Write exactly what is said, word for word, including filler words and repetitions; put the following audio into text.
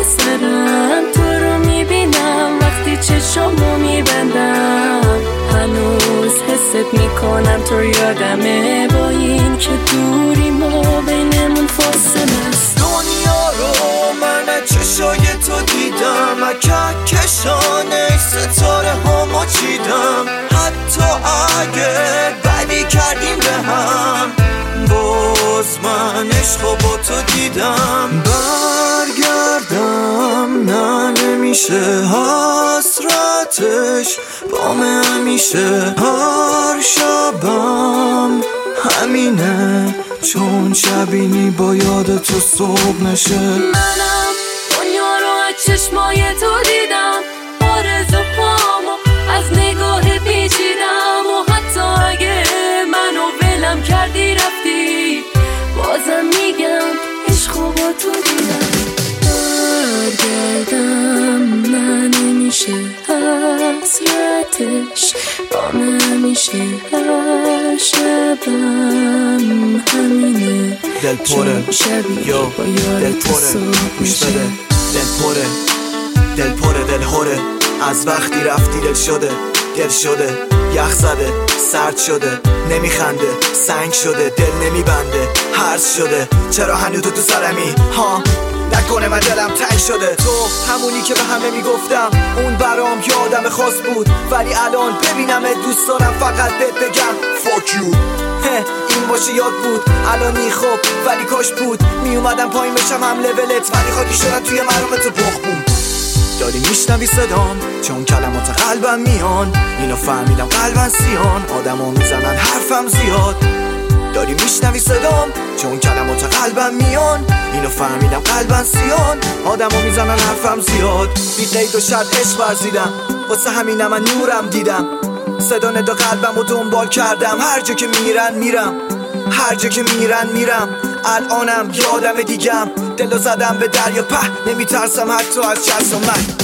سرم، تو رو میبینم وقتی چشمو میبندم، هنوز حست میکنم تو یادمه، با این که دوری ما بینمون فاصله است. دنیا رو من چشای تو دیدم، کهکشانش ستاره هامو چیدم، حتی اگه بدی کردیم به هم، باز من عشقو با تو دیدم. برگردم نه نمیشه، حسرتش بام همیشه، هر شبم همینه، چون شبینی با یاد تو صبح نشه. منم دنیا رو از چشمای تو دیدم، آرزوهامو از نگاه پیچیدم، و حتی اگه منو ولم کردی رفتی، بازم میگم عشقو با تو دیدم. برگردم نه نمیشه، حسرتش بام همیشه، هر شبم همینه، دل پره یو دل پره گوش بده، دل پره دل پره دل هوره، از وقتی رفتی دل شده دل شده، یخ زده سرد شده، نمیخنده سنگ شده، دل نمیبنده هرز شده، چرا هنوز تو تو سرمی ها، نکنه من دلم تنگ شده. تو همونی که به همه میگفتم اون برام یه آدم خاص بود، ولی الان ببینمت دوست دارم فقط بهت بگم fuck you. این باشه یاد بود الانی خب، ولی کاش بود میومدم پایین بشم هم لولت، ولی خاکی شدن توی مرام تو بخ بود. داری میشنوی صدام چون کلمات قلبم میان، اینو فهمیدم قلبم سیان، آدمو میزنن حرفم زیاد. داری میشنوی صدام چون کلمات قلبم میان، اینو فهمیدم قلبم سیان، آدمو میزنن حرفم زیاد. بی قید و شرط عشق ورزیدم، واسه همینم من نورم دیدم، صدا ندا قلبم رو دنبال کردم، هر جا که میرن میرم، هر جا که میرن میرم، الانم یادم دیگم، دلو زدم به دریا په، نمیترسم حتی از چشم من.